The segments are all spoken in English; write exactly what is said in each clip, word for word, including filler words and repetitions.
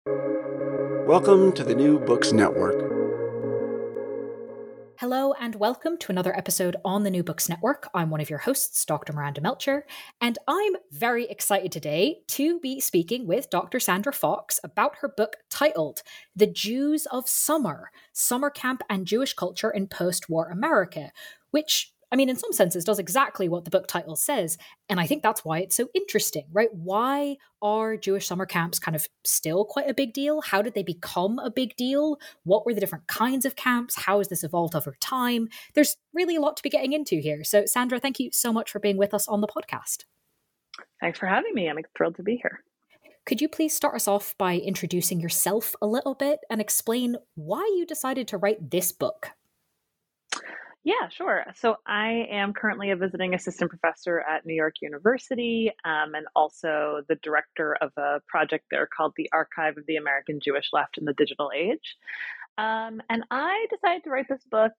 Welcome to the New Books Network. Hello and welcome to another episode on the New Books Network. I'm one of your hosts, Doctor Miranda Melcher, and I'm very excited today to be speaking with Doctor Sandra Fox about her book titled The Jews of Summer: Summer Camp and Jewish Culture in Post-War America, which, I mean, in some senses does exactly what the book title says. And I think that's why it's so interesting, right? Why are Jewish summer camps kind of still quite a big deal? How did they become a big deal? What were the different kinds of camps? How has this evolved over time? There's really a lot to be getting into here. So, Sandra, thank you so much for being with us on the podcast. Thanks for having me. I'm thrilled to be here. Could you please start us off by introducing yourself a little bit and explain why you decided to write this book? Yeah, sure. So I am currently a visiting assistant professor at New York University, um, and also the director of a project there called the Archive of the American Jewish Left in the Digital Age. Um, and I decided to write this book,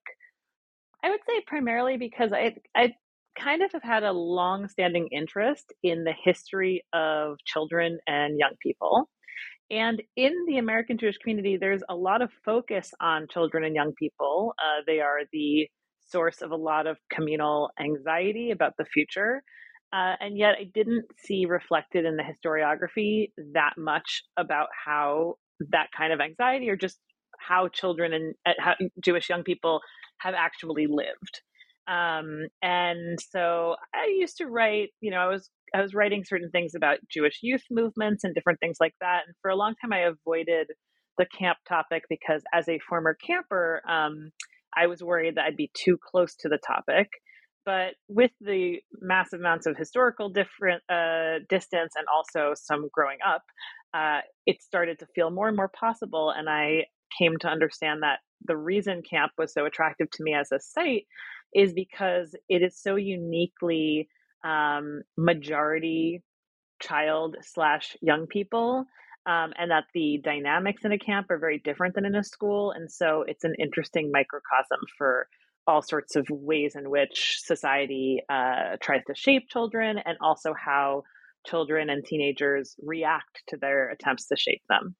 I would say primarily because I, I kind of have had a long-standing interest in the history of children and young people. And in the American Jewish community, there's a lot of focus on children and young people. Uh, they are the source of a lot of communal anxiety about the future. Uh, and yet I didn't see reflected in the historiography that much about how that kind of anxiety, or just how children and uh, how Jewish young people have actually lived. Um, and so I used to write, you know, I was I was writing certain things about Jewish youth movements and different things like that. And for a long time, I avoided the camp topic because as a former camper, um, I was worried that I'd be too close to the topic. But with the massive amounts of historical different uh, distance and also some growing up, uh, it started to feel more and more possible. And I came to understand that the reason camp was so attractive to me as a site is because it is so uniquely um, majority child slash young people, um, and that the dynamics in a camp are very different than in a school. And so it's an interesting microcosm for all sorts of ways in which society uh, tries to shape children, and also how children and teenagers react to their attempts to shape them.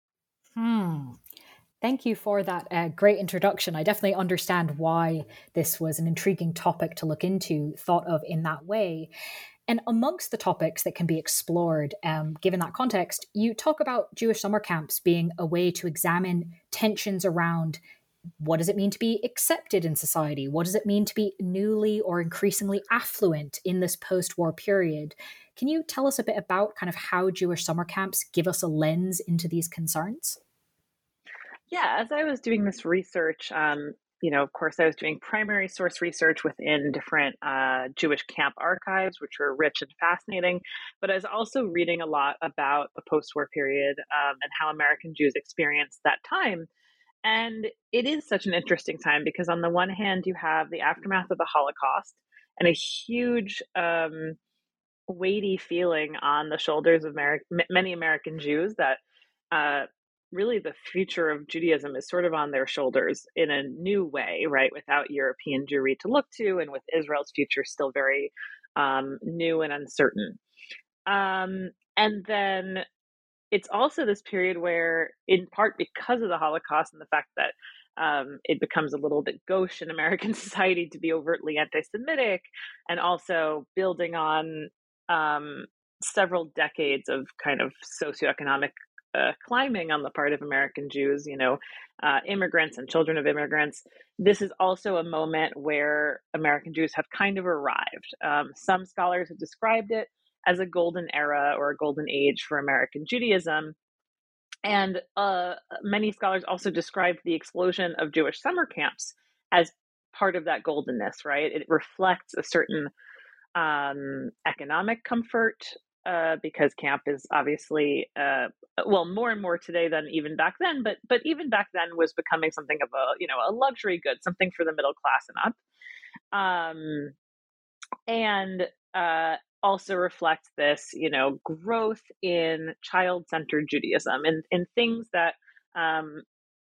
Hmm. Thank you for that uh, great introduction. I definitely understand why this was an intriguing topic to look into, thought of in that way. And amongst the topics that can be explored, um, given that context, you talk about Jewish summer camps being a way to examine tensions around what does it mean to be accepted in society? What does it mean to be newly or increasingly affluent in this post-war period? Can you tell us a bit about kind of how Jewish summer camps give us a lens into these concerns? Yeah, as I was doing this research, um, you know, of course, I was doing primary source research within different uh, Jewish camp archives, which were rich and fascinating. But I was also reading a lot about the post-war period, um, and how American Jews experienced that time. And it is such an interesting time because, on the one hand, you have the aftermath of the Holocaust and a huge, um, weighty feeling on the shoulders of Ameri- m- many American Jews that uh, really the future of Judaism is sort of on their shoulders in a new way, right? Without European Jewry to look to, and with Israel's future still very um, new and uncertain. Um, and then it's also this period where, in part because of the Holocaust and the fact that um, it becomes a little bit gauche in American society to be overtly anti-Semitic, and also building on um, several decades of kind of socioeconomic uh, climbing on the part of American Jews, you know, uh, immigrants and children of immigrants. This is also a moment where American Jews have kind of arrived. Um, some scholars have described it as a golden era or a golden age for American Judaism. And uh, many scholars also describe the explosion of Jewish summer camps as part of that goldenness, right? It reflects a certain um, economic comfort, uh, because camp is obviously, uh, well, more and more today than even back then, but but even back then was becoming something of a, you know, a luxury good, something for the middle class and up. Um, and uh, also reflect this, you know, growth in child-centered Judaism, and in things that um,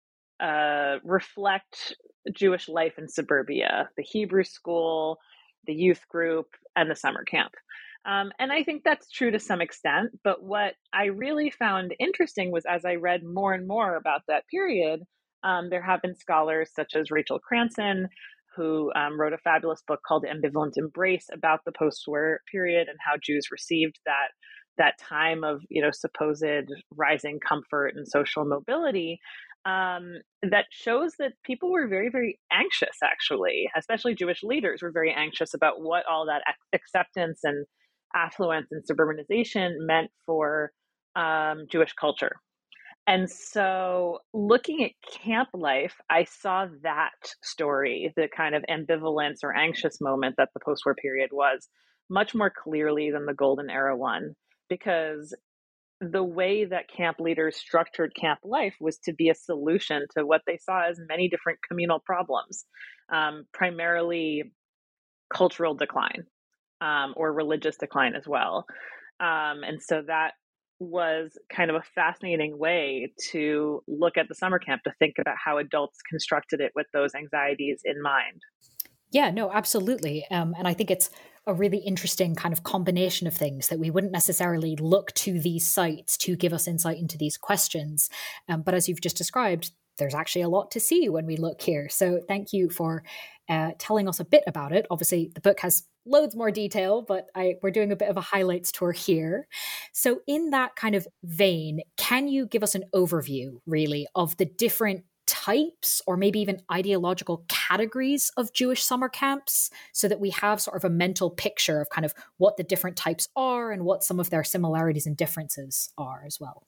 uh, reflect Jewish life in suburbia: the Hebrew school, the youth group, and the summer camp. Um, and I think that's true to some extent. But what I really found interesting was as I read more and more about that period, um, there have been scholars such as Rachel Cranston, who um, wrote a fabulous book called Ambivalent Embrace about the post-war period and how Jews received that that time of, you know, supposed rising comfort and social mobility. Um, that shows that people were very, very anxious, actually, especially Jewish leaders were very anxious about what all that acceptance and affluence and suburbanization meant for um, Jewish culture. And so looking at camp life, I saw that story, the kind of ambivalence or anxious moment that the post war period was, much more clearly than the golden era one, because the way that camp leaders structured camp life was to be a solution to what they saw as many different communal problems, um, primarily cultural decline um, or religious decline as well. Um, and so that was kind of a fascinating way to look at the summer camp, to think about how adults constructed it with those anxieties in mind. Yeah, no, absolutely. Um, and I think it's a really interesting kind of combination of things that we wouldn't necessarily look to these sites to give us insight into these questions. Um, but as you've just described, there's actually a lot to see when we look here. So thank you for uh, telling us a bit about it. Obviously, the book has loads more detail, but I, we're doing a bit of a highlights tour here. So in that kind of vein, can you give us an overview, really, of the different types or maybe even ideological categories of Jewish summer camps so that we have sort of a mental picture of kind of what the different types are and what some of their similarities and differences are as well?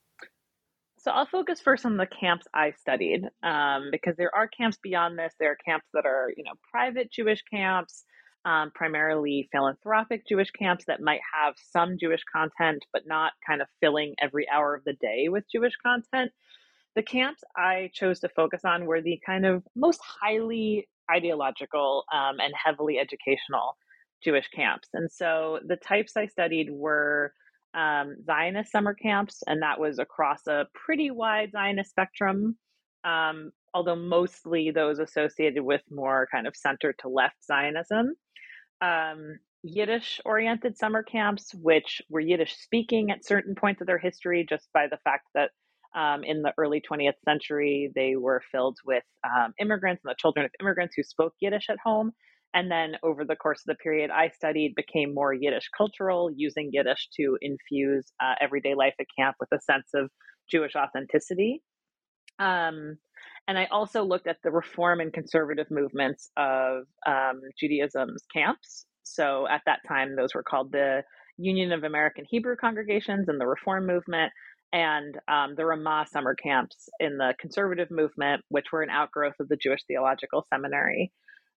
So I'll focus first on the camps I studied, um, because there are camps beyond this. There are camps that are, you know, private Jewish camps, um, primarily philanthropic Jewish camps that might have some Jewish content, but not kind of filling every hour of the day with Jewish content. The camps I chose to focus on were the kind of most highly ideological um, and heavily educational Jewish camps. And so the types I studied were um, Zionist summer camps, and that was across a pretty wide Zionist spectrum, um, although mostly those associated with more kind of center to left Zionism. Um, Yiddish oriented summer camps, which were Yiddish speaking at certain points of their history, just by the fact that um, in the early twentieth century, they were filled with um, immigrants and the children of immigrants who spoke Yiddish at home. And then over the course of the period I studied, became more Yiddish cultural, using Yiddish to infuse uh, everyday life at camp with a sense of Jewish authenticity. Um, and I also looked at the reform and conservative movements of um, Judaism's camps. So at that time, those were called the Union of American Hebrew Congregations and the Reform Movement, and um, the Ramah summer camps in the conservative movement, which were an outgrowth of the Jewish Theological Seminary.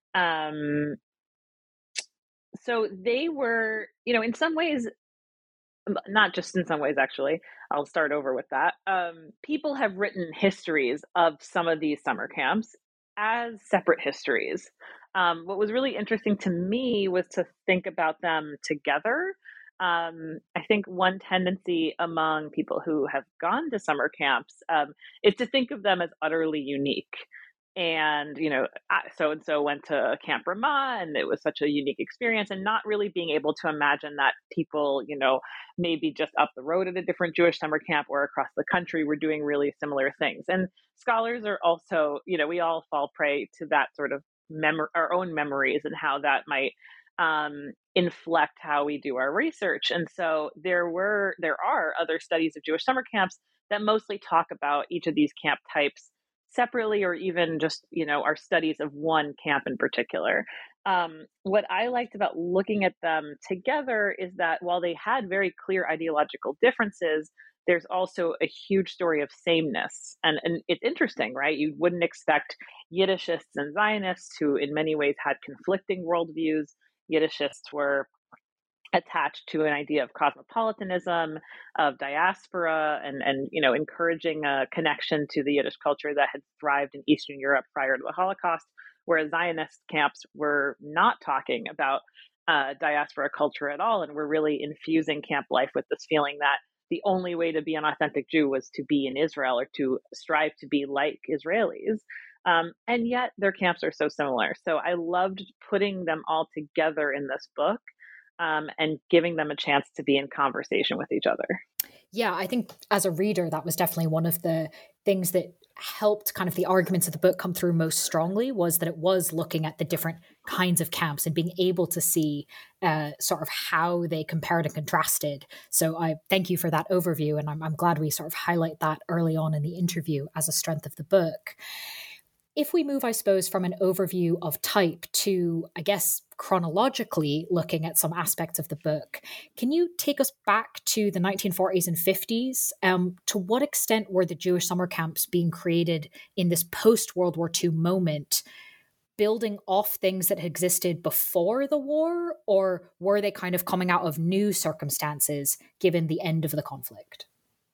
Um, so they were, you know, in some ways, not just in some ways, actually, I'll start over with that. Um, people have written histories of some of these summer camps as separate histories. Um, what was really interesting to me was to think about them together. Um, I think one tendency among people who have gone to summer camps um, is to think of them as utterly unique. And, you know, so and so went to Camp Ramah and it was such a unique experience, and not really being able to imagine that people, you know, maybe just up the road at a different Jewish summer camp or across the country were doing really similar things. And scholars are also, you know, we all fall prey to that sort of mem- our own memories and how that might um, inflect how we do our research. And so there were, there are other studies of Jewish summer camps that mostly talk about each of these camp types separately, or even just, you know, our studies of one camp in particular. Um, what I liked about looking at them together is that while they had very clear ideological differences, there's also a huge story of sameness. And, and it's interesting, right? You wouldn't expect Yiddishists and Zionists, who in many ways had conflicting worldviews. Yiddishists were attached to an idea of cosmopolitanism, of diaspora, and and you know, encouraging a connection to the Yiddish culture that had thrived in Eastern Europe prior to the Holocaust, whereas Zionist camps were not talking about uh, diaspora culture at all, and were really infusing camp life with this feeling that the only way to be an authentic Jew was to be in Israel or to strive to be like Israelis. Um, and yet their camps are so similar. So I loved putting them all together in this book. um, and giving them a chance to be in conversation with each other. Yeah, I think as a reader, that was definitely one of the things that helped kind of the arguments of the book come through most strongly, was that it was looking at the different kinds of camps and being able to see uh, sort of how they compared and contrasted. So I thank you for that overview. And I'm, I'm glad we sort of highlight that early on in the interview as a strength of the book. If we move, I suppose, from an overview of type to, I guess, chronologically looking at some aspects of the book, can you take us back to the nineteen forties and fifties? Um, to what extent were the Jewish summer camps being created in this post-World War Two moment, building off things that had existed before the war, or were they kind of coming out of new circumstances given the end of the conflict?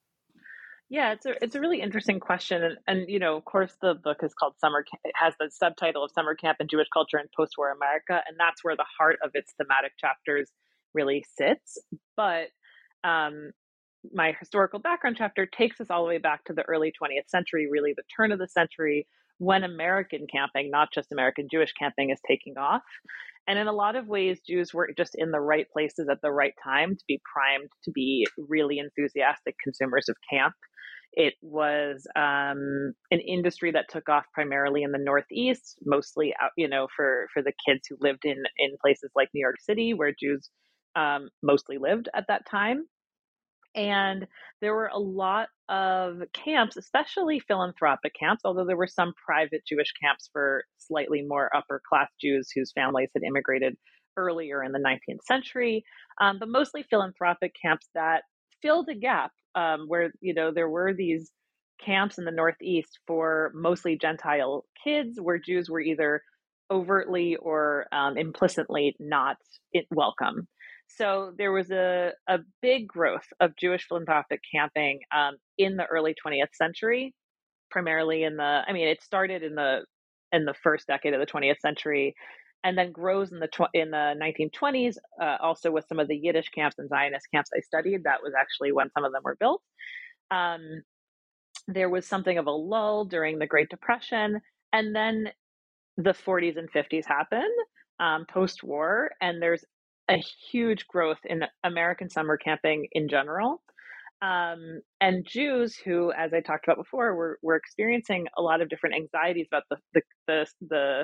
Yeah, it's a it's a really interesting question, and, and you know, of course, the book is called Summer. Ca- It has the subtitle of Summer Camp and Jewish Culture in Post-War America, and that's where the heart of its thematic chapters really sits. But um, my historical background chapter takes us all the way back to the early twentieth century, really the turn of the century, when American camping, not just American Jewish camping, is taking off. And in a lot of ways, Jews were just in the right places at the right time to be primed to be really enthusiastic consumers of camp. It was um, an industry that took off primarily in the Northeast, mostly out, you know, for for the kids who lived in in places like New York City, where Jews um, mostly lived at that time. And there were a lot of camps, especially philanthropic camps, although there were some private Jewish camps for slightly more upper class Jews whose families had immigrated earlier in the nineteenth century, um, but mostly philanthropic camps that filled a gap um, where, you know, there were these camps in the Northeast for mostly Gentile kids where Jews were either overtly or um, implicitly not welcome. So there was a, a big growth of Jewish philanthropic camping um, in the early twentieth century, primarily in the, I mean, it started in the in the first decade of the twentieth century, and then grows in the tw- in the nineteen twenties. Uh, also, with some of the Yiddish camps and Zionist camps I studied, that was actually when some of them were built. Um, there was something of a lull during the Great Depression, and then the forties and fifties happen um, post-war, and there's a huge growth in American summer camping in general. Um, and Jews who, as I talked about before, were, were experiencing a lot of different anxieties about the, the, the, the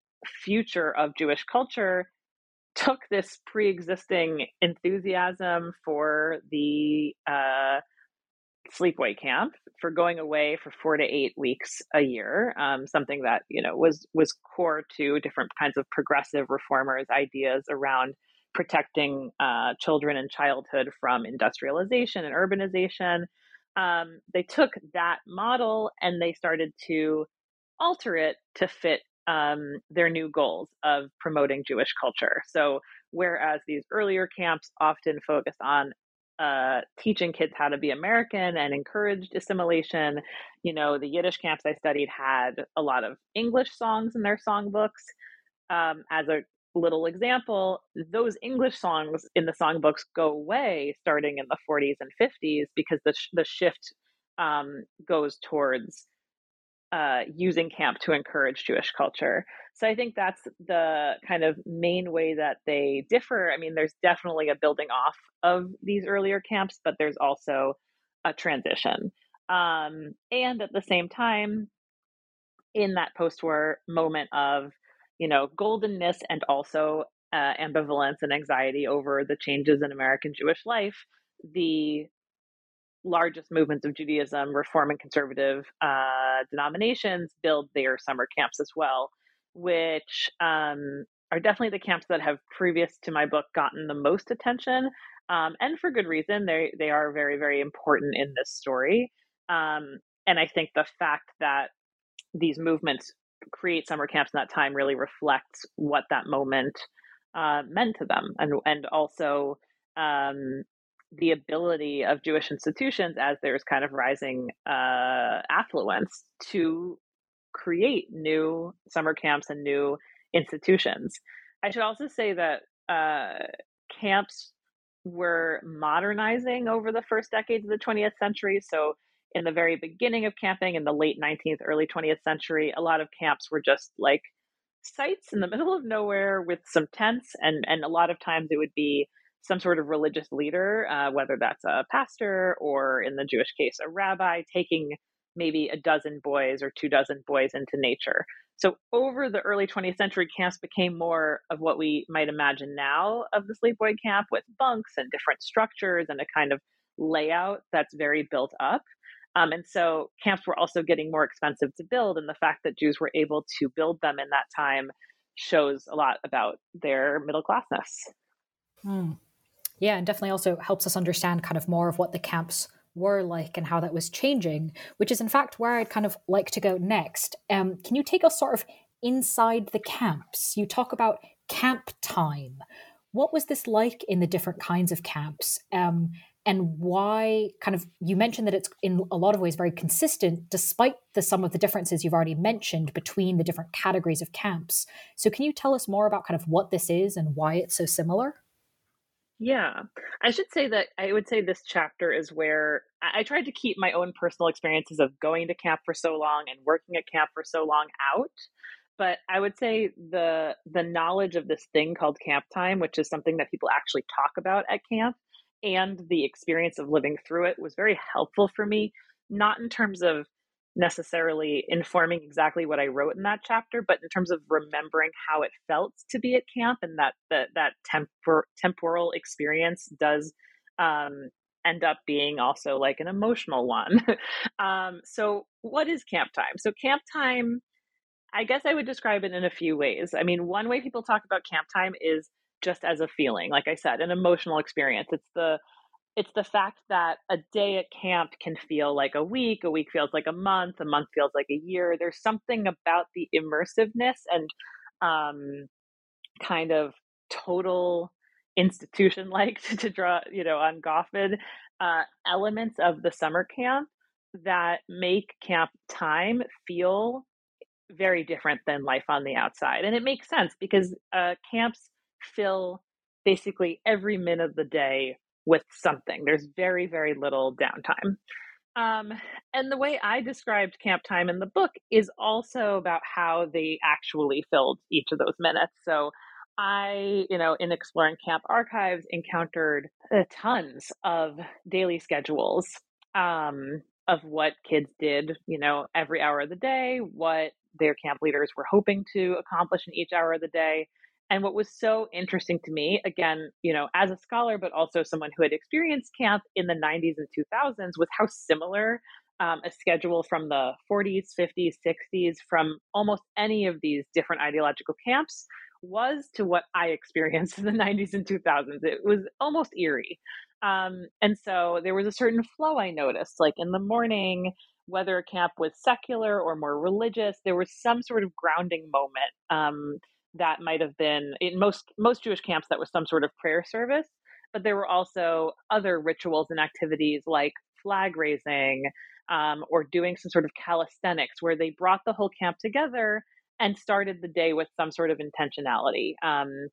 future of Jewish culture, took this pre-existing enthusiasm for the uh, sleepaway camp, for going away for four to eight weeks a year, um, something that, you know, was was core to different kinds of progressive reformers' ideas around protecting uh, children and childhood from industrialization and urbanization. Um, they took that model and they started to alter it to fit um, their new goals of promoting Jewish culture. So, whereas these earlier camps often focused on uh, teaching kids how to be American and encouraged assimilation, you know, the Yiddish camps I studied had a lot of English songs in their songbooks. Um, as a little example, those English songs in the songbooks go away starting in the forties and fifties because the, sh- the shift um, goes towards uh, using camp to encourage Jewish culture. So I think that's the kind of main way that they differ. I mean, there's definitely a building off of these earlier camps, but there's also a transition. Um, and at the same time, in that post-war moment of, you know, goldenness and also uh, ambivalence and anxiety over the changes in American Jewish life, the largest movements of Judaism, Reform and conservative uh, denominations, build their summer camps as well, which um, are definitely the camps that have, previous to my book, gotten the most attention, um, and for good reason. They they are very, very important in this story, um, and I think the fact that these movements create summer camps in that time really reflects what that moment uh, meant to them, and and also um, the ability of Jewish institutions, as there's kind of rising uh, affluence, to create new summer camps and new institutions. I should also say that uh, camps were modernizing over the first decades of the twentieth century. So, in the very beginning of camping in the late nineteenth, early twentieth century, a lot of camps were just like sites in the middle of nowhere with some tents, and and a lot of times it would be some sort of religious leader, uh, whether that's a pastor or, in the Jewish case, a rabbi, taking maybe a dozen boys or two dozen boys into nature. So over the early twentieth century, camps became more of what we might imagine now of the sleepaway camp, with bunks and different structures and a kind of layout that's very built up. Um, and so camps were also getting more expensive to build, and the fact that Jews were able to build them in that time shows a lot about their middle classness. Mm. Yeah, and definitely also helps us understand kind of more of what the camps were like and how that was changing, which is in fact where I'd kind of like to go next. Um, can you take us sort of inside the camps? You talk about camp time. What was this like in the different kinds of camps? Um, and why kind of, you mentioned that it's in a lot of ways very consistent, despite the some of the differences you've already mentioned between the different categories of camps. So can you tell us more about kind of what this is and why it's so similar? Yeah, I should say that I would say this chapter is where I, I tried to keep my own personal experiences of going to camp for so long and working at camp for so long out. But I would say the the knowledge of this thing called camp time, which is something that people actually talk about at camp, and the experience of living through it was very helpful for me, not in terms of necessarily informing exactly what I wrote in that chapter, but in terms of remembering how it felt to be at camp, and that that that tempor- temporal experience does um, end up being also like an emotional one. um, so, what is camp time? So, camp time, I guess I would describe it in a few ways. I mean, one way people talk about camp time is just as a feeling, like I said, an emotional experience. It's the it's the fact that a day at camp can feel like a week, a week feels like a month, a month feels like a year. There's something about the immersiveness and um, kind of total institution like to, to draw, you know, on Goffman, uh, elements of the summer camp that make camp time feel very different than life on the outside. And it makes sense because uh, camps fill basically every minute of the day with something. There's very, very little downtime. Um, and the way I described camp time in the book is also about how they actually filled each of those minutes. So I, you know, in exploring camp archives, encountered uh, tons of daily schedules um, of what kids did, you know, every hour of the day, what their camp leaders were hoping to accomplish in each hour of the day. And what was so interesting to me, again, you know, as a scholar, but also someone who had experienced camp in the nineties and two thousands, was how similar um, a schedule from the forties, fifties, sixties, from almost any of these different ideological camps was to what I experienced in the nineties and two thousands. It was almost eerie. Um, and so there was a certain flow I noticed, like in the morning, whether a camp was secular or more religious, there was some sort of grounding moment. Um, that might have been in most most Jewish camps, that was some sort of prayer service, but there were also other rituals and activities like flag raising um, or doing some sort of calisthenics where they brought the whole camp together and started the day with some sort of intentionality. Um,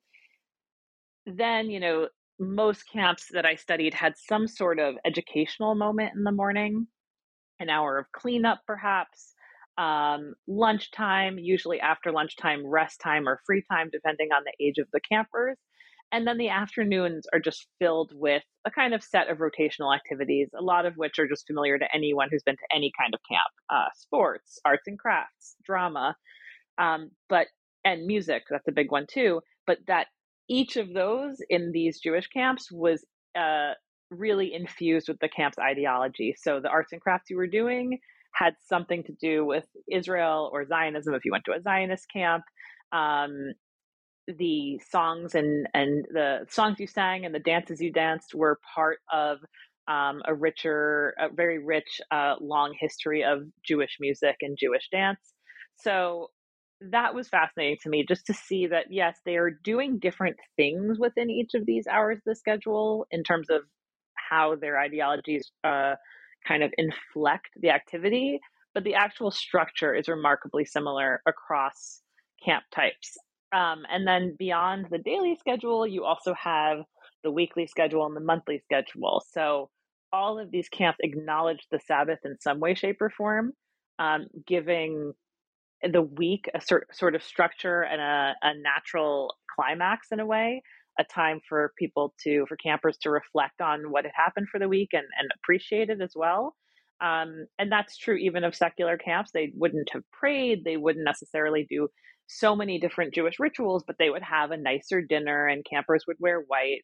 then, you know, most camps that I studied had some sort of educational moment in the morning, an hour of cleanup, perhaps, um, lunchtime, usually after lunchtime, rest time or free time, depending on the age of the campers. And then the afternoons are just filled with a kind of set of rotational activities, a lot of which are just familiar to anyone who's been to any kind of camp: uh, sports, arts and crafts, drama, um, but and music. That's a big one too. But that each of those in these Jewish camps was uh, really infused with the camp's ideology. So the arts and crafts you were doing had something to do with Israel or Zionism if you went to a Zionist camp. Um, the songs and and the songs you sang and the dances you danced were part of um, a richer, a very rich, uh, long history of Jewish music and Jewish dance. So that was fascinating to me, just to see that yes, they are doing different things within each of these hours of the schedule in terms of how their ideologies uh, kind of inflect the activity, but the actual structure is remarkably similar across camp types. Um, and then beyond the daily schedule, you also have the weekly schedule and the monthly schedule. So all of these camps acknowledge the Sabbath in some way, shape, or form, um, giving the week a sort, sort of structure and a, a natural climax in a way, a time for people to, for campers to reflect on what had happened for the week and, and appreciate it as well. Um, and that's true even of secular camps. They wouldn't have prayed. They wouldn't necessarily do so many different Jewish rituals, but they would have a nicer dinner and campers would wear white.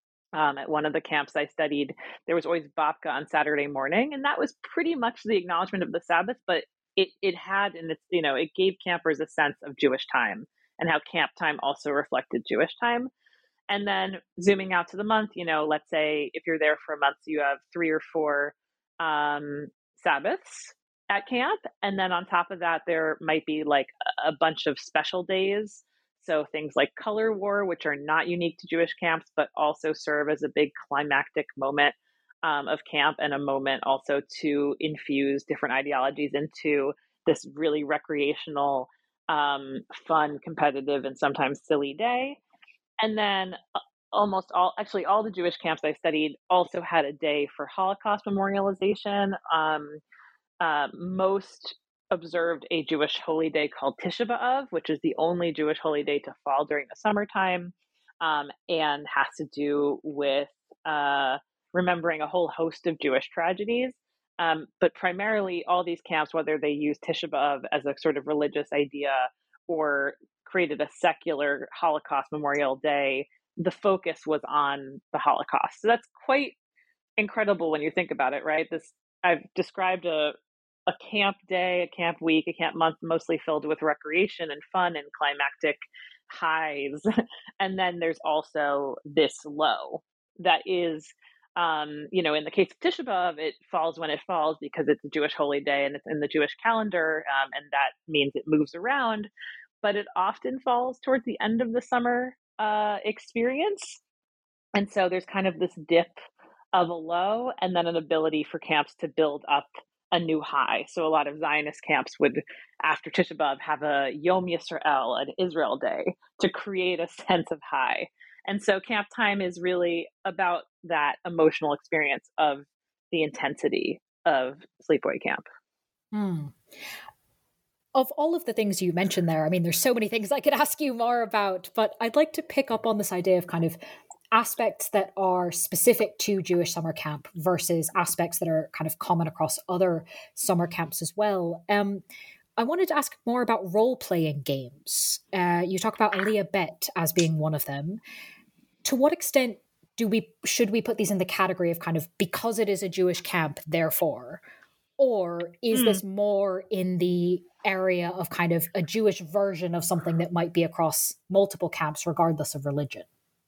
Um, at one of the camps I studied, there was always babka on Saturday morning, and that was pretty much the acknowledgement of the Sabbath, but it, it had, and it's, you know, it gave campers a sense of Jewish time and how camp time also reflected Jewish time. And then zooming out to the month, you know, let's say if you're there for a month, you have three or four um, Sabbaths at camp. And then on top of that, there might be like a bunch of special days. So things like color war, which are not unique to Jewish camps, but also serve as a big climactic moment um, of camp and a moment also to infuse different ideologies into this really recreational, um, fun, competitive, and sometimes silly day. And then uh, almost all, actually all the Jewish camps I studied also had a day for Holocaust memorialization. Um, uh, most observed a Jewish holy day called Tisha B'Av, which is the only Jewish holy day to fall during the summertime, um, and has to do with uh, remembering a whole host of Jewish tragedies. Um, but primarily all these camps, whether they use Tisha B'Av as a sort of religious idea or created a secular Holocaust Memorial Day, the focus was on the Holocaust. So that's quite incredible when you think about it, right? This, I've described a a camp day, a camp week, a camp month mostly filled with recreation and fun and climactic highs. And then there's also this low that is, um, you know, in the case of Tisha B'Av, it falls when it falls because it's a Jewish holy day and it's in the Jewish calendar, um, and that means it moves around. But it often falls towards the end of the summer uh, experience. And so there's kind of this dip of a low and then an ability for camps to build up a new high. So a lot of Zionist camps would, after Tisha B'Av, have a Yom Yisrael, an Israel day, to create a sense of high. And so camp time is really about that emotional experience of the intensity of sleepaway camp. Hmm. Of all of the things you mentioned there, I mean, there's so many things I could ask you more about, but I'd like to pick up on this idea of kind of aspects that are specific to Jewish summer camp versus aspects that are kind of common across other summer camps as well. Um, I wanted to ask more about role-playing games. Uh, you talk about Aliyah Bet as being one of them. To what extent do we should we put these in the category of kind of because it is a Jewish camp, therefore? Or is mm. this more in the area of kind of a Jewish version of something that might be across multiple camps, regardless of religion?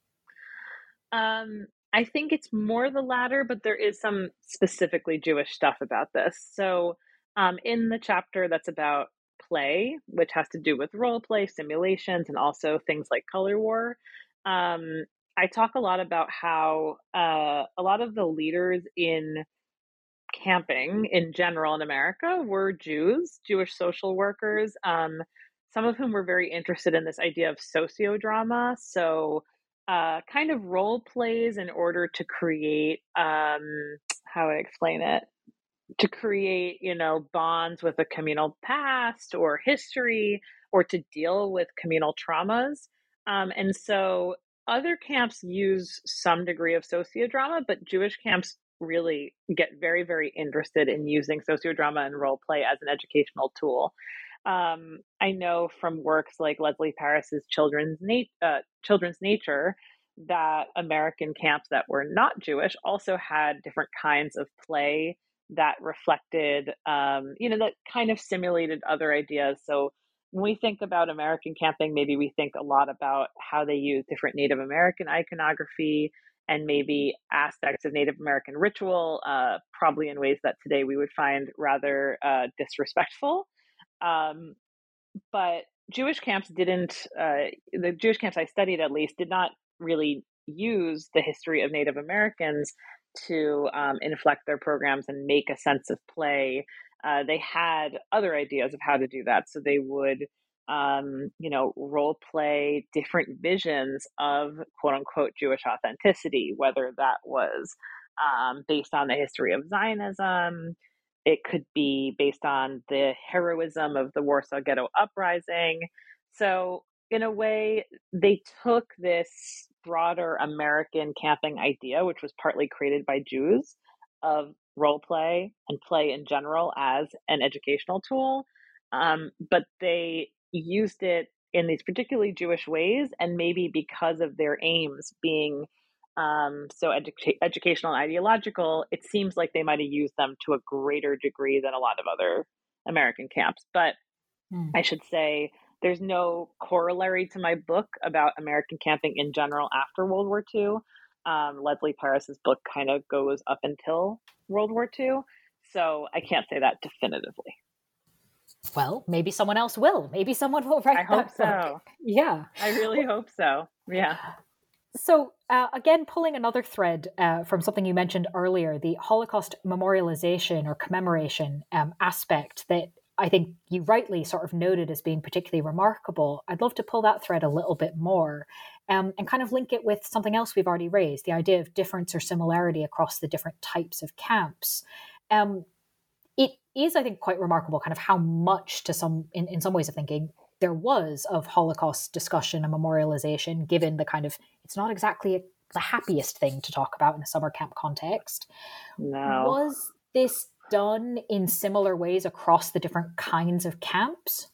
Um, I think it's more the latter, but there is some specifically Jewish stuff about this. So um, in the chapter that's about play, which has to do with role play, simulations, and also things like color war, um, I talk a lot about how uh, a lot of the leaders in camping in general in America were Jews, Jewish social workers, um, some of whom were very interested in this idea of sociodrama. So uh, kind of role plays in order to create, um, how do I explain it? To create, you know, bonds with a communal past or history, or to deal with communal traumas. Um, and so other camps use some degree of sociodrama, but Jewish camps really get very, very interested in using sociodrama and role play as an educational tool. Um, I know from works like Leslie Paris's Children's, Nat- uh, Children's Nature that American camps that were not Jewish also had different kinds of play that reflected, um, you know, that kind of simulated other ideas. So when we think about American camping, maybe we think a lot about how they use different Native American iconography and maybe aspects of Native American ritual, uh, probably in ways that today we would find rather uh, disrespectful. Um, but Jewish camps didn't, uh, the Jewish camps I studied at least, did not really use the history of Native Americans to um, inflect their programs and make a sense of play. Uh, they had other ideas of how to do that. So they would, um, you know, role play different visions of quote unquote Jewish authenticity, whether that was um, based on the history of Zionism, it could be based on the heroism of the Warsaw Ghetto Uprising. So, in a way, they took this broader American camping idea, which was partly created by Jews, of role play and play in general as an educational tool, um, but they used it in these particularly Jewish ways, and maybe because of their aims being um, so educa- educational and ideological, it seems like they might have used them to a greater degree than a lot of other American camps. But Mm. I should say there's no corollary to my book about American camping in general after World War Two. Um, Leslie Parris's book kind of goes up until World War Two, so I can't say that definitively. Well, maybe someone else will. Maybe someone will write I hope that book. so. Yeah. I really hope so. Yeah. So, uh, again, pulling another thread uh, from something you mentioned earlier, the Holocaust memorialization or commemoration um, aspect that I think you rightly sort of noted as being particularly remarkable. I'd love to pull that thread a little bit more um, and kind of link it with something else we've already raised, the idea of difference or similarity across the different types of camps. Um, it is, I think, quite remarkable kind of how much to some, in, in some ways of thinking, there was of Holocaust discussion and memorialization, given the kind of, it's not exactly a, the happiest thing to talk about in a summer camp context. No. Was this done in similar ways across the different kinds of camps?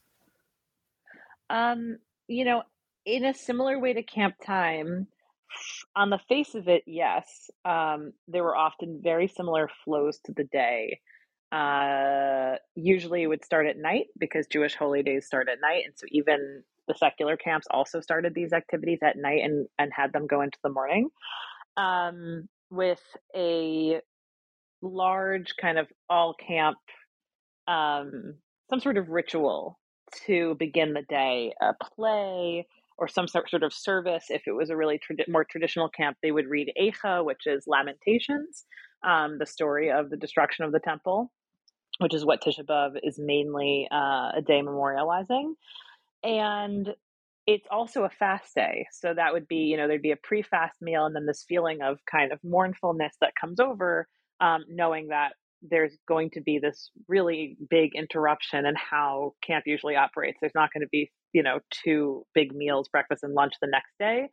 Um, you know, in a similar way to Camp Time, on the face of it, yes. Um, there were often very similar flows to the day. Uh, usually it would start at night because Jewish holy days start at night. And so even the secular camps also started these activities at night and, and had them go into the morning um, with a large kind of all camp, um, some sort of ritual to begin the day, a play or some sort of service. If it was a really trad- more traditional camp, they would read Eicha, which is Lamentations, um, the story of the destruction of the temple, which is what Tisha B'Av is mainly uh, a day memorializing. And it's also a fast day. So that would be, you know, there'd be a pre-fast meal and then this feeling of kind of mournfulness that comes over, um, knowing that there's going to be this really big interruption in how camp usually operates. There's not going to be, you know, two big meals, breakfast and lunch the next day.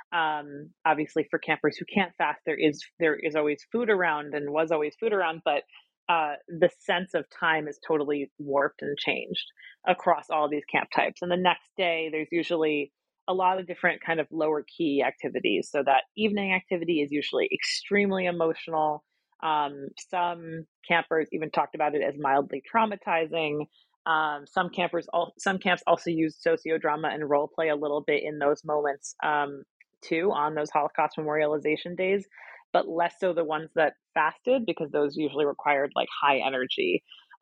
Um, obviously for campers who can't fast, there is, there is always food around and was always food around, but uh, the sense of time is totally warped and changed across all these camp types. And the next day, there's usually a lot of different kind of lower key activities. So that evening activity is usually extremely emotional. Um, some campers even talked about it as mildly traumatizing. Um, some campers, all, some camps also use sociodrama and role play a little bit in those moments um, too, on those Holocaust memorialization days, but less so the ones that fasted because those usually required like high energy.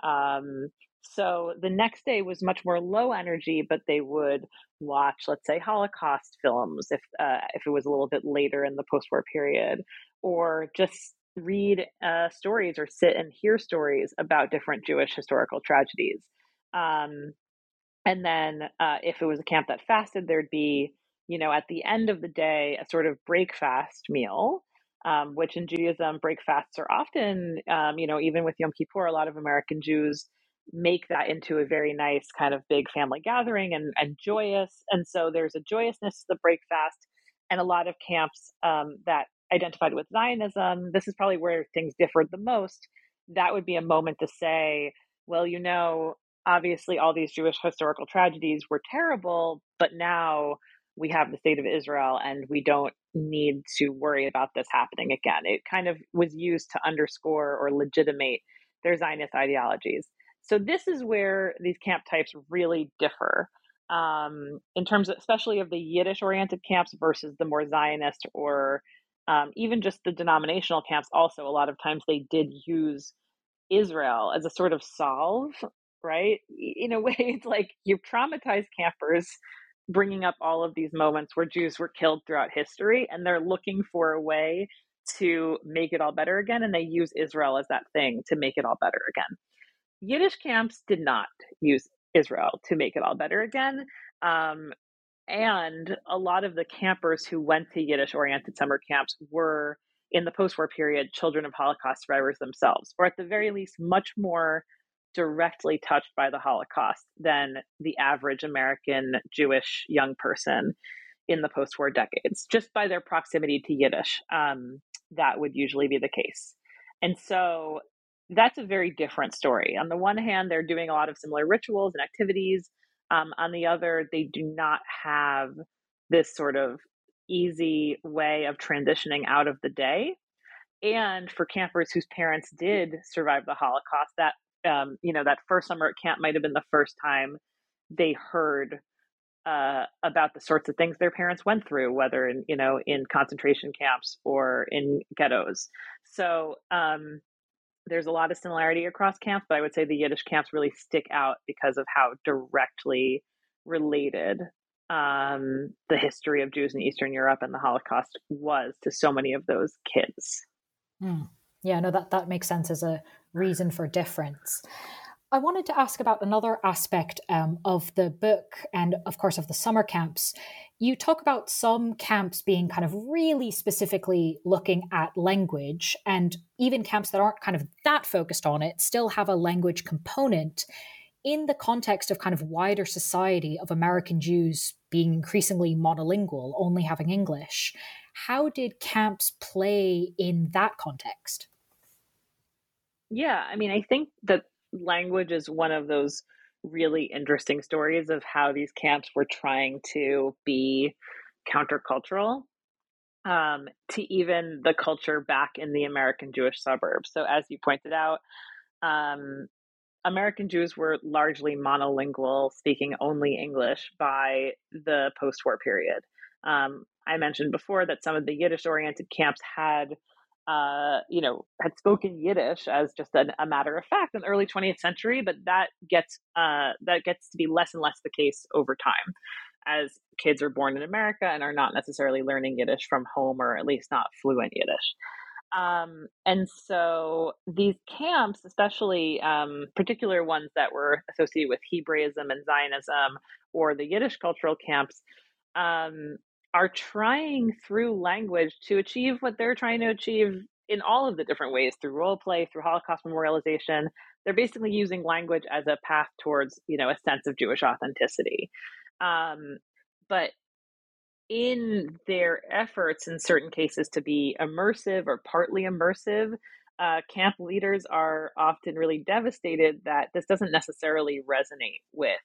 Um, so the next day was much more low energy, but they would watch, let's say, Holocaust films if uh, if it was a little bit later in the post-war period, or just read uh, stories or sit and hear stories about different Jewish historical tragedies. Um, and then uh, if it was a camp that fasted, there'd be, you know, at the end of the day, a sort of break fast meal, um, which in Judaism, break fasts are often, um, you know, even with Yom Kippur, a lot of American Jews make that into a very nice kind of big family gathering and, and joyous. And so there's a joyousness to the break fast. And a lot of camps um, that identified with Zionism, this is probably where things differed the most. That would be a moment to say, well, you know, obviously all these Jewish historical tragedies were terrible, but now we have the state of Israel and we don't need to worry about this happening again. It kind of was used to underscore or legitimate their Zionist ideologies. So this is where these camp types really differ um, in terms of, especially of the Yiddish oriented camps versus the more Zionist or um, even just the denominational camps. Also, a lot of times they did use Israel as a sort of solve, right? In a way, it's like you traumatize campers bringing up all of these moments where Jews were killed throughout history, and they're looking for a way to make it all better again. And they use Israel as that thing to make it all better again. Yiddish camps did not use Israel to make it all better again. Um, and a lot of the campers who went to Yiddish oriented summer camps were in the post-war period, children of Holocaust survivors themselves, or at the very least, much more directly touched by the Holocaust than the average American Jewish young person in the post-war decades, just by their proximity to Yiddish. Um, that would usually be the case. And so that's a very different story. On the one hand, they're doing a lot of similar rituals and activities. Um, on the other, they do not have this sort of easy way of transitioning out of the day. And for campers whose parents did survive the Holocaust, that um, you know, that first summer at camp might have been the first time they heard uh, about the sorts of things their parents went through, whether in, you know, in concentration camps or in ghettos. So um, there's a lot of similarity across camps, but I would say the Yiddish camps really stick out because of how directly related um, the history of Jews in Eastern Europe and the Holocaust was to so many of those kids. Mm. Yeah, no, that, that makes sense as a reason for difference. I wanted to ask about another aspect um, of the book and, of course, of the summer camps. You talk about some camps being kind of really specifically looking at language, and even camps that aren't kind of that focused on it still have a language component in the context of kind of wider society of American Jews being increasingly monolingual, only having English. How did camps play in that context? Yeah, I mean, I think that language is one of those really interesting stories of how these camps were trying to be countercultural um, to even the culture back in the American Jewish suburbs. So, as you pointed out, um, American Jews were largely monolingual, speaking only English by the post-war period. Um, I mentioned before that some of the Yiddish-oriented camps had uh, you know, had spoken Yiddish as just a, a matter of fact in the early twentieth century, but that gets uh, that gets to be less and less the case over time, as kids are born in America and are not necessarily learning Yiddish from home, or at least not fluent Yiddish. Um, and so these camps, especially um, particular ones that were associated with Hebraism and Zionism, or the Yiddish cultural camps, um, are trying through language to achieve what they're trying to achieve in all of the different ways, through role play, through Holocaust memorialization. They're basically using language as a path towards, you know, a sense of Jewish authenticity. Um, but in their efforts, in certain cases, to be immersive or partly immersive, uh, camp leaders are often really devastated that this doesn't necessarily resonate with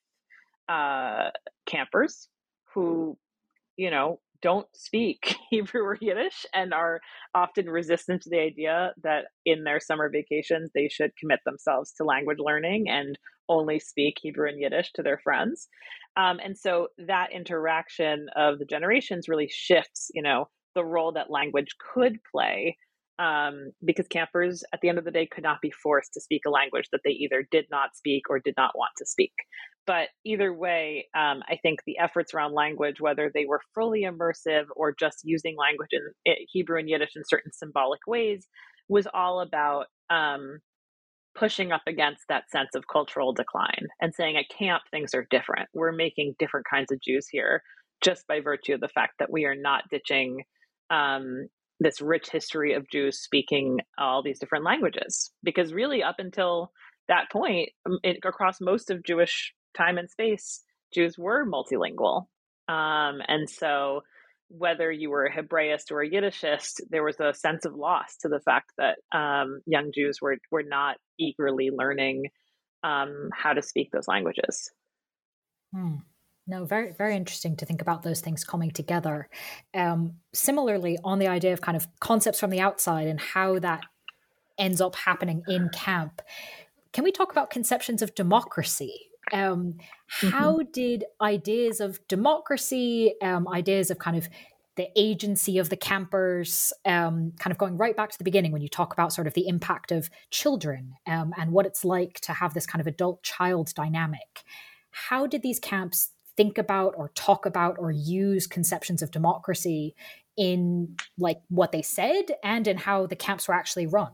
uh, campers who, you know, don't speak Hebrew or Yiddish and are often resistant to the idea that in their summer vacations they should commit themselves to language learning and only speak Hebrew and Yiddish to their friends. Um, and so that interaction of the generations really shifts, you know, the role that language could play, um, because campers at the end of the day could not be forced to speak a language that they either did not speak or did not want to speak. But either way, um, I think the efforts around language, whether they were fully immersive or just using language in, in Hebrew and Yiddish in certain symbolic ways, was all about um, pushing up against that sense of cultural decline and saying at camp, things are different. We're making different kinds of Jews here just by virtue of the fact that we are not ditching um, this rich history of Jews speaking all these different languages. Because really, up until that point, it, across most of Jewish time and space, Jews were multilingual. Um, and so whether you were a Hebraist or a Yiddishist, there was a sense of loss to the fact that um, young Jews were, were not eagerly learning um, how to speak those languages. Hmm. No, very, very interesting to think about those things coming together. Um, similarly, on the idea of kind of concepts from the outside and how that ends up happening in camp, can we talk about conceptions of democracy? Um, how mm-hmm. did ideas of democracy, um, ideas of kind of the agency of the campers, um, kind of going right back to the beginning when you talk about sort of the impact of children um, and what it's like to have this kind of adult-child dynamic, how did these camps think about or talk about or use conceptions of democracy in like what they said and in how the camps were actually run?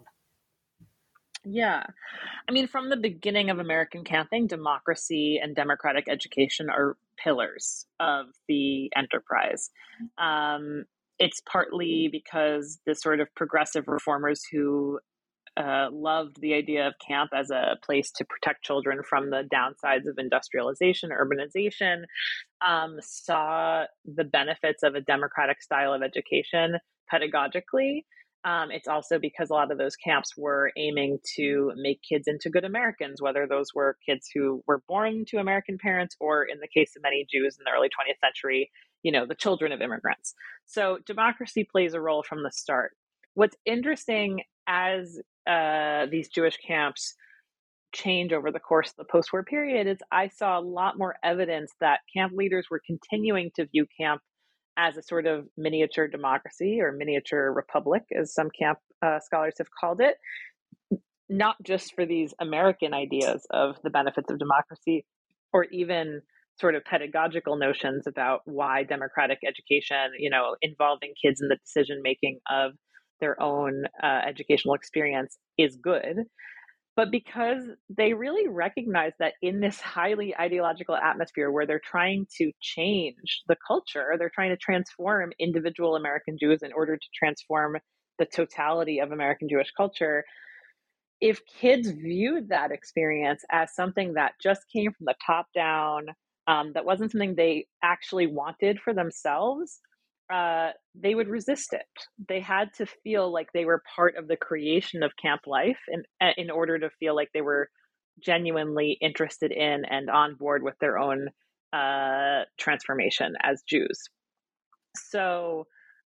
Yeah. I mean, from the beginning of American camping, democracy and democratic education are pillars of the enterprise. Um, it's partly because the sort of progressive reformers who uh, loved the idea of camp as a place to protect children from the downsides of industrialization, urbanization, um, saw the benefits of a democratic style of education pedagogically. Um, it's also because a lot of those camps were aiming to make kids into good Americans, whether those were kids who were born to American parents or, in the case of many Jews in the early twentieth century, you know, the children of immigrants. So democracy plays a role from the start. What's interesting as uh, these Jewish camps change over the course of the post-war period is I saw a lot more evidence that camp leaders were continuing to view camp as a sort of miniature democracy or miniature republic, as some camp uh, scholars have called it, not just for these American ideas of the benefits of democracy, or even sort of pedagogical notions about why democratic education, you know, involving kids in the decision making of their own uh, educational experience is good, but because they really recognize that in this highly ideological atmosphere where they're trying to change the culture, they're trying to transform individual American Jews in order to transform the totality of American Jewish culture. If kids viewed that experience as something that just came from the top down, um, that wasn't something they actually wanted for themselves, uh, they would resist it. They had to feel like they were part of the creation of camp life in, in order to feel like they were genuinely interested in and on board with their own uh, transformation as Jews. So,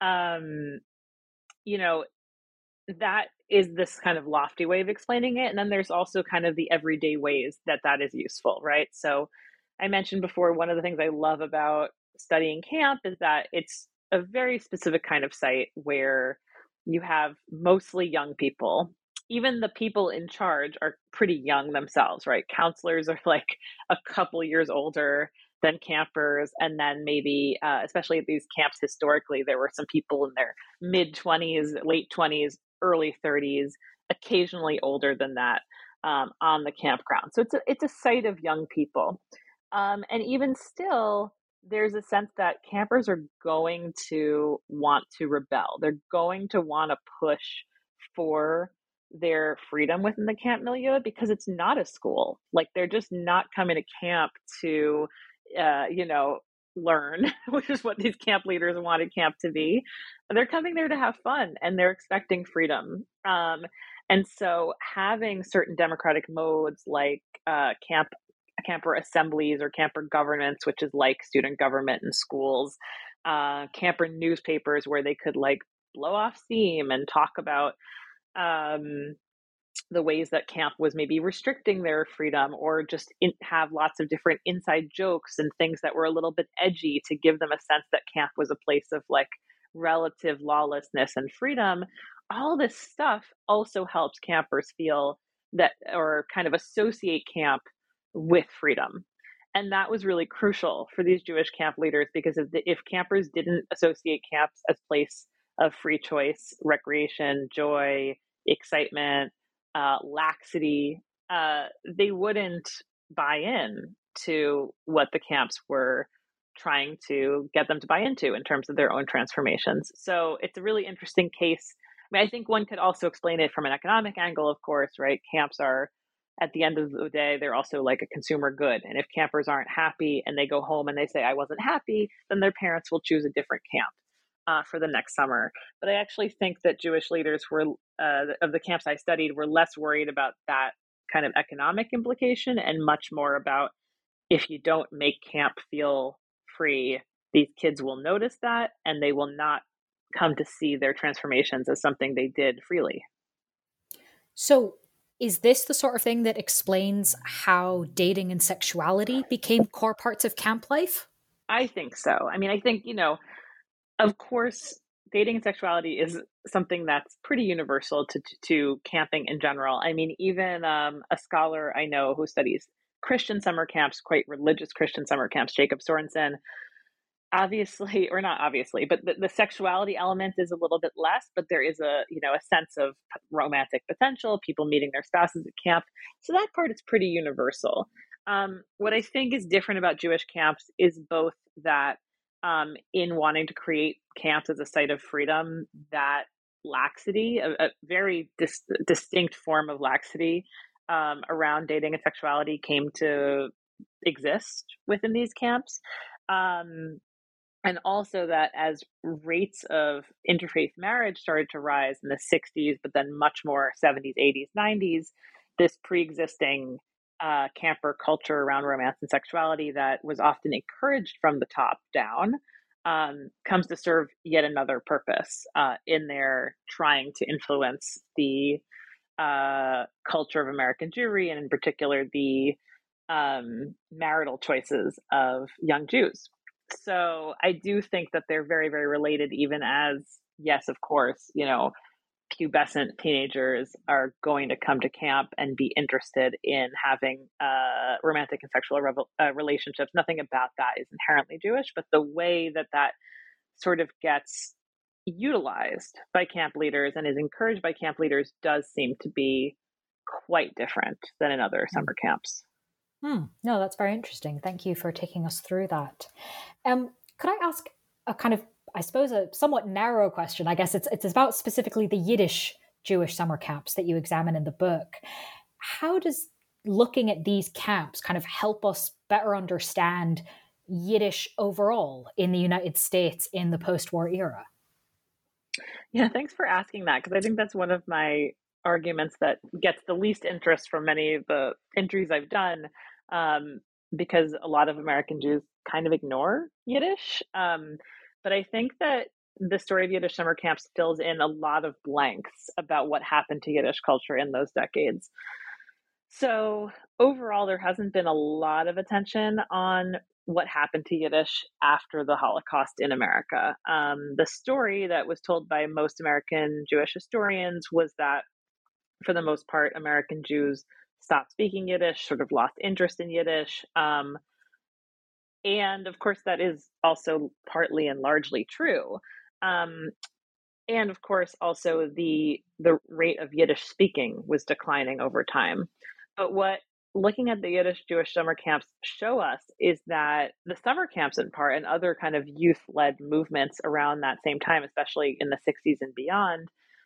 um, you know, that is this kind of lofty way of explaining it. And then there's also kind of the everyday ways that that is useful, right? So I mentioned before, one of the things I love about studying camp is that it's a very specific kind of site where you have mostly young people. Even the people in charge are pretty young themselves, right? Counselors are like a couple years older than campers. And then maybe, uh, especially at these camps historically, there were some people in their mid twenties, late twenties, early thirties, occasionally older than that, um, on the campground. So it's a, it's a site of young people. Um, and even still, there's a sense that campers are going to want to rebel. They're going to want to push for their freedom within the camp milieu because it's not a school. Like, they're just not coming to camp to, uh, you know, learn, which is what these camp leaders wanted camp to be. They're coming there to have fun and they're expecting freedom. Um, and so having certain democratic modes like uh, camp camper assemblies or camper governance, which is like student government in schools, uh, camper newspapers where they could like blow off steam and talk about um, the ways that camp was maybe restricting their freedom, or just in, have lots of different inside jokes and things that were a little bit edgy to give them a sense that camp was a place of like relative lawlessness and freedom. All this stuff also helps campers feel that, or kind of associate camp with freedom. And that was really crucial for these Jewish camp leaders, because if, the, if campers didn't associate camps as place of free choice, recreation, joy, excitement, uh, laxity, uh, they wouldn't buy in to what the camps were trying to get them to buy into in terms of their own transformations. So it's a really interesting case. I mean, I think one could also explain it from an economic angle, of course, right? Camps are, at the end of the day, they're also like a consumer good. And if campers aren't happy and they go home and they say, I wasn't happy, then their parents will choose a different camp uh, for the next summer. But I actually think that Jewish leaders were, uh, of the camps I studied, were less worried about that kind of economic implication and much more about, if you don't make camp feel free, these kids will notice that and they will not come to see their transformations as something they did freely. So is this the sort of thing that explains how dating and sexuality became core parts of camp life? I think so. I mean, I think, you know, of course, dating and sexuality is something that's pretty universal to, to, to camping in general. I mean, even um, a scholar I know who studies Christian summer camps, quite religious Christian summer camps, Jacob Sorensen, obviously, or not obviously, but the, the sexuality element is a little bit less, but there is a, you know, a sense of romantic potential, people meeting their spouses at camp. So that part is pretty universal. Um, what I think is different about Jewish camps is both that um, in wanting to create camps as a site of freedom, that laxity, a, a very dis- distinct form of laxity um, around dating and sexuality, came to exist within these camps. Um, and also that as rates of interfaith marriage started to rise in the sixties, but then much more seventies, eighties, nineties, this pre-existing uh, camper culture around romance and sexuality that was often encouraged from the top down um, comes to serve yet another purpose uh, in their trying to influence the uh, culture of American Jewry, and in particular the um, marital choices of young Jews. So I do think that they're very, very related, even as, yes, of course, you know, pubescent teenagers are going to come to camp and be interested in having uh, romantic and sexual revel- uh, relationships. Nothing about that is inherently Jewish, but the way that that sort of gets utilized by camp leaders and is encouraged by camp leaders does seem to be quite different than in other summer camps. Hmm. No, that's very interesting. Thank you for taking us through that. Um, could I ask a kind of, I suppose, a somewhat narrow question? I guess it's it's about specifically the Yiddish Jewish summer camps that you examine in the book. How does looking at these camps kind of help us better understand Yiddish overall in the United States in the post-war era? Yeah, thanks for asking that, because I think that's one of my arguments that gets the least interest from many of the entries I've done, um, because a lot of American Jews kind of ignore Yiddish. Um, but I think that the story of Yiddish summer camps fills in a lot of blanks about what happened to Yiddish culture in those decades. So overall, there hasn't been a lot of attention on what happened to Yiddish after the Holocaust in America. Um, the story that was told by most American Jewish historians was that, for the most part, American Jews stopped speaking Yiddish, sort of lost interest in Yiddish. Um, and of course, that is also partly and largely true. Um, and of course, also the the rate of Yiddish speaking was declining over time. But what looking at the Yiddish Jewish summer camps show us is that the summer camps, in part, and other kind of youth-led movements around that same time, especially in the sixties and beyond,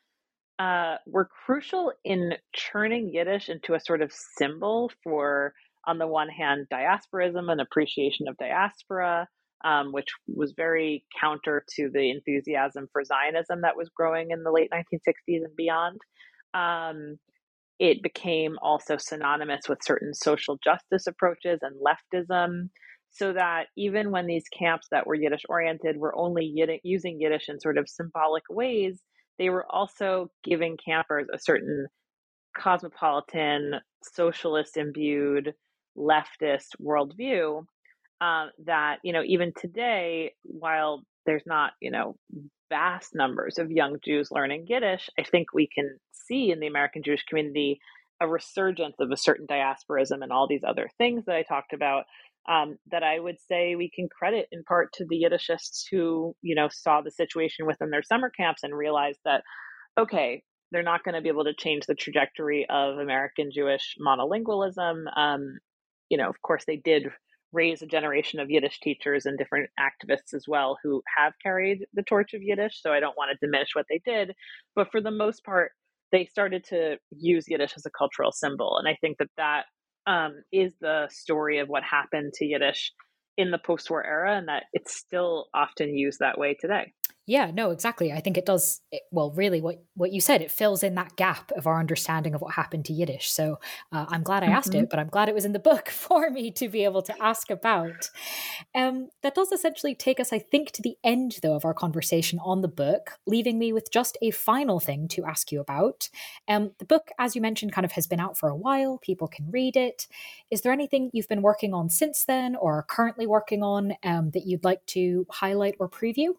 uh, were crucial in turning Yiddish into a sort of symbol for, on the one hand, diasporism and appreciation of diaspora, um, which was very counter to the enthusiasm for Zionism that was growing in the late nineteen sixties and beyond. Um, it became also synonymous with certain social justice approaches and leftism, so that even when these camps that were Yiddish oriented were only Yiddish, using Yiddish in sort of symbolic ways, they were also giving campers a certain cosmopolitan, socialist imbued, leftist worldview um, that, you know, even today, while there's not, you know, vast numbers of young Jews learning Yiddish, I think we can see in the American Jewish community a resurgence of a certain diasporism and all these other things that I talked about, um, that I would say we can credit in part to the Yiddishists who, you know, saw the situation within their summer camps and realized that, okay, they're not going to be able to change the trajectory of American Jewish monolingualism. Um, you know, of course, they did raise a generation of Yiddish teachers and different activists as well who have carried the torch of Yiddish. So I don't want to diminish what they did. But for the most part, they started to use Yiddish as a cultural symbol. And I think that that um, is the story of what happened to Yiddish in the post-war era, and that it's still often used that way today. Yeah, no, exactly. I think it does. It, well, really, what what you said, it fills in that gap of our understanding of what happened to Yiddish. So uh, I'm glad I asked Mm-hmm. it, but I'm glad it was in the book for me to be able to ask about. Um, that does essentially take us, I think, to the end, though, of our conversation on the book, leaving me with just a final thing to ask you about. Um, the book, as you mentioned, kind of has been out for a while. People can read it. Is there anything you've been working on since then, or are currently working on, um, that you'd like to highlight or preview?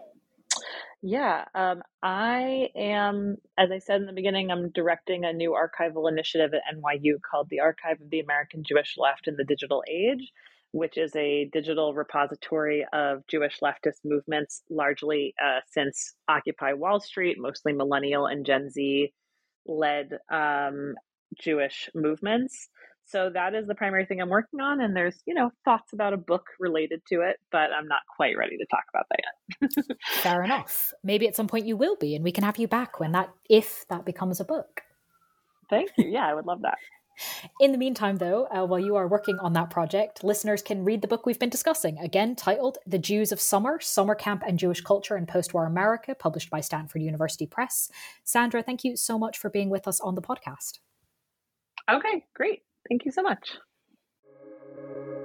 Yeah, um, I am, as I said in the beginning, I'm directing a new archival initiative at N Y U called the Archive of the American Jewish Left in the Digital Age, which is a digital repository of Jewish leftist movements, largely uh, since Occupy Wall Street, mostly millennial and Gen Z led um, Jewish movements. so that is the primary thing I'm working on. And there's, you know, thoughts about a book related to it, but I'm not quite ready to talk about that yet. Fair enough. Maybe at some point you will be, and we can have you back when that, if that becomes a book. Thank you. Yeah, I would love that. In the meantime, though, uh, while you are working on that project, listeners can read the book we've been discussing, again titled The Jews of Summer, Summer Camp and Jewish Culture in Post-War America, published by Stanford University Press. Sandra, thank you so much for being with us on the podcast. Okay, great. Thank you so much.